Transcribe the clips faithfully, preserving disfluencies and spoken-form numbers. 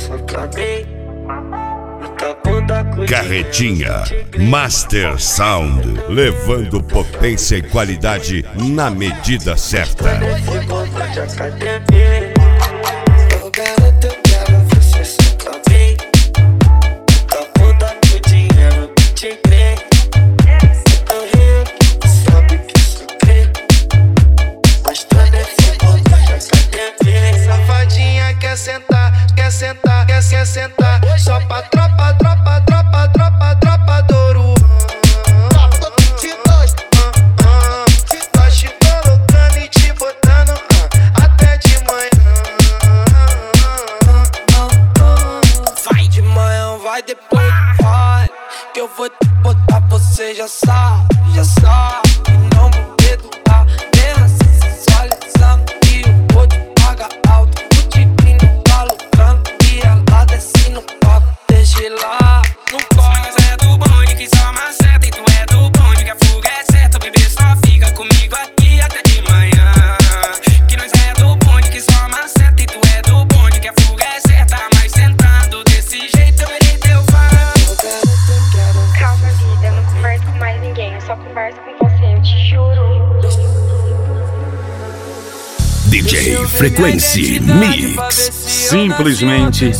Carretinha Master Sound, levando potência e qualidade na medida certa. Safadinha quer sentar, quer sentar, quer, quer sentar. Só pra tropa, tropa, tropa, tropa, tropa Douro. Nós te colocando e te botando até de manhã. Vai de manhã, vai depois, vai. Que eu vou te botar, você já sabe, já sabe. Não vou educar, mesmo assim sensualizando. E eu vou te pagar alto. O tipinho tá lucrando e ela desce no palco. Deixa lá, não corre. Mas é do bonde que só maceta. E tu é do bonde que a fuga é certa. O bebê só fica comigo aqui até de manhã. Que nós é do bonde que só maceta. E tu é do bonde que a fuga é certa. Mas sentando desse jeito eu errei teu fã. Calma, vida, eu não converso com mais ninguém. Eu só converso com você, eu te juro. D J Frequency Mix, simplesmente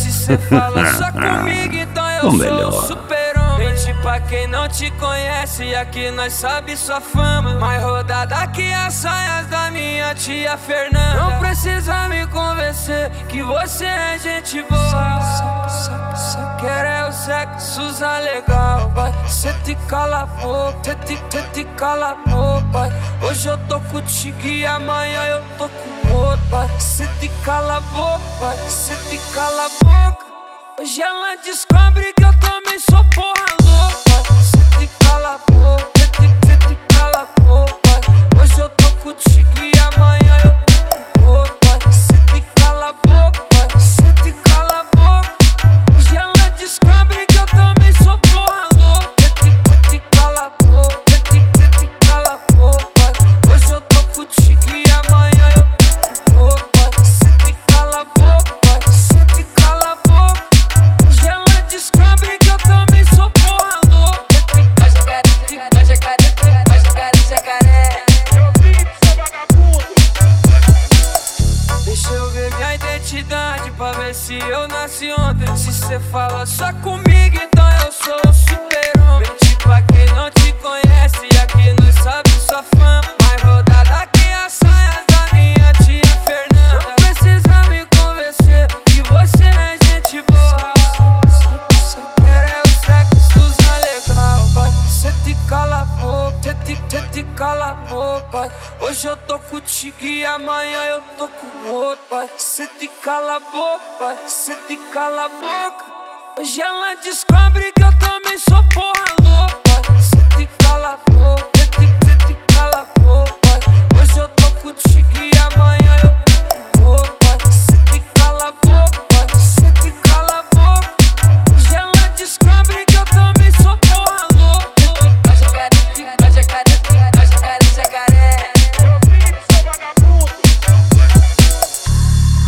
o melhor. Mente pra quem não te conhece, aqui nós sabe sua fama. Mais rodada que as saias da minha tia Fernanda. Não precisa me convencer que você é gente boa. Quer é o sexo usa legal, vai. Cê te cala a boca, cê te, cê te cala a boca, vai. Hoje eu tô contigo e amanhã eu tô com outro, vai. Cê te cala a boca, vai. Cê te cala a boca. Hoje ela descobre que eu também sou porra louca. Cê te cala a boca, cê te, cê te cala a boca, vai. Hoje eu tô contigo e amanhã eu tô com outro, vai. Cê te cala a boca, vai. Cê te cala a boca. Hoje ela descobre que eu também sou porra louca. Cê te, cê te cala a boca, cê te, cê te cala a boca, vai. Hoje eu tô contigo e amanhã eu tô com outro, vai. Cê te cala a boca, vai. Cê te cala a boca. Hoje ela descobre que eu também sou porra louca. Vai jacaré, vai jacaré, vai jacaré, jacaré. Deixa eu ver minha identidade pra ver se eu nasci ontem. Se cê fala só comigo, então eu sou o super-homem. Mente pra quem não te conhece, aqui nós sabe sua fama. Mais rodada que as saias da minha tia Fernanda. Não precisa me convencer que você é gente boa. Quer é o sexo usa legal, vai. Cê te cala a boca, cê te, cê te cala a boca, vai. Hoje eu tô contigo e amanhã eu tô com outro, vai. Cê te cala a boca, vai. Cê te cala a boca. Hoje ela descobre que eu também sou porra louca.